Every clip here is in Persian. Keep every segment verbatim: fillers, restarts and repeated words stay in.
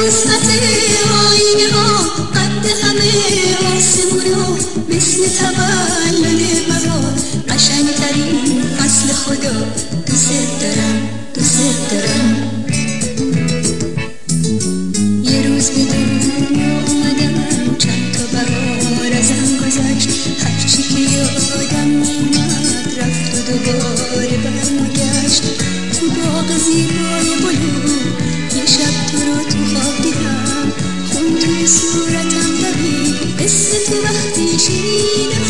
وسعت آینه ها قد همه آسمونا مثل تولد بهار قشنگترین فصل خدا دوست دارم دوست دارم یه روز به دنیا اومدم چند تا بهار ازم گذشت هرچی که یادم میومد رفت و دوباره برنگشت تو باغ زیبای بلو یه شب تو رو تو خواب دیدم خون توی صورتم دوید اسم تو وقتی شنیدم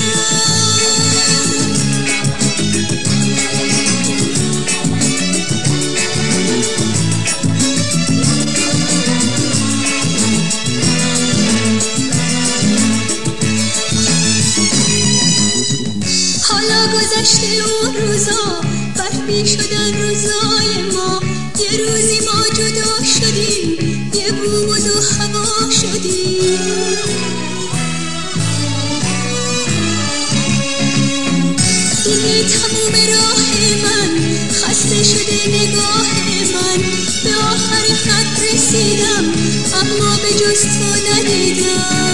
حالا گذشته اون روزا برفی شدن روزای ما یه روزی ما جدا شدیم یه بوم و دو هوا شدیم دیگه تموم راه من خسته شده نگاه من به آخر خط رسیدم اما به جز تو ندیدم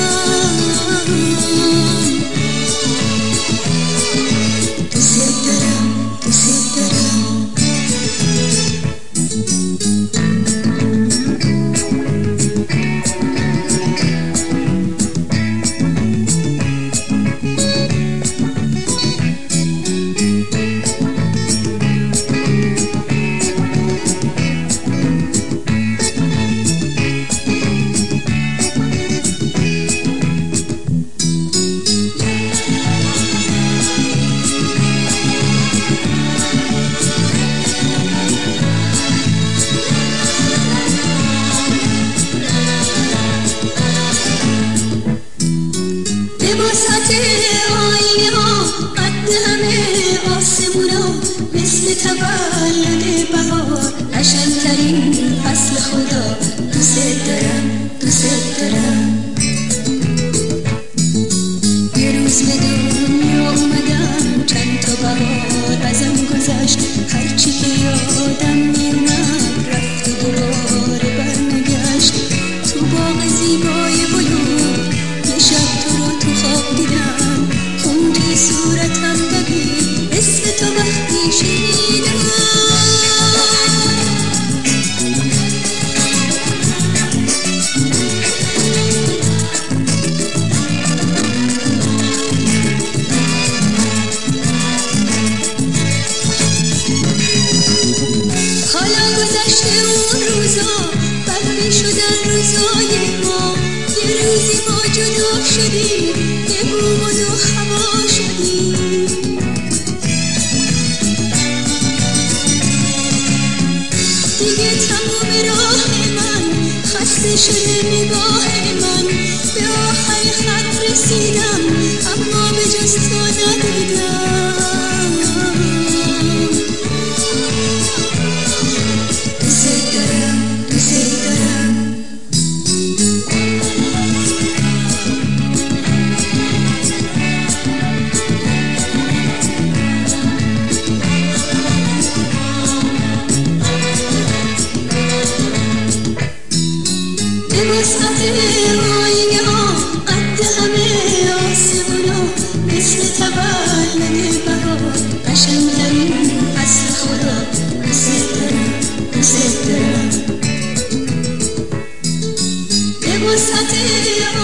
وسعت آینه ها قد همه آسمونا مثل تولد بهار قشنگترین فصل خدا دوست دارم دوست دارم یه روز به دنیا اومدم چند تا بهار ازم گذشت هرچی که یادم میومد رفت و دوباره برنگشت تو باغ زیبای بلو یه شب تو رو تو خواب دیدم خون توی صورتم دوید اسم تو وقتی شنیدم حالا گذشته اون روزا برفی شدن روزای ما یه روزی ما جدا شدیم یه بوم و دو هوا شدیم دیگه تموم راه من خسته شده نگاه من به آخر خط رسیدم اما به جز تو ندیدم دوست دارم دوست دارم وسعت آینه ها قد همه آسمونا مثل تولد بهار قشنگترین فصل خدا دوست دارم دوست دارم به وسعت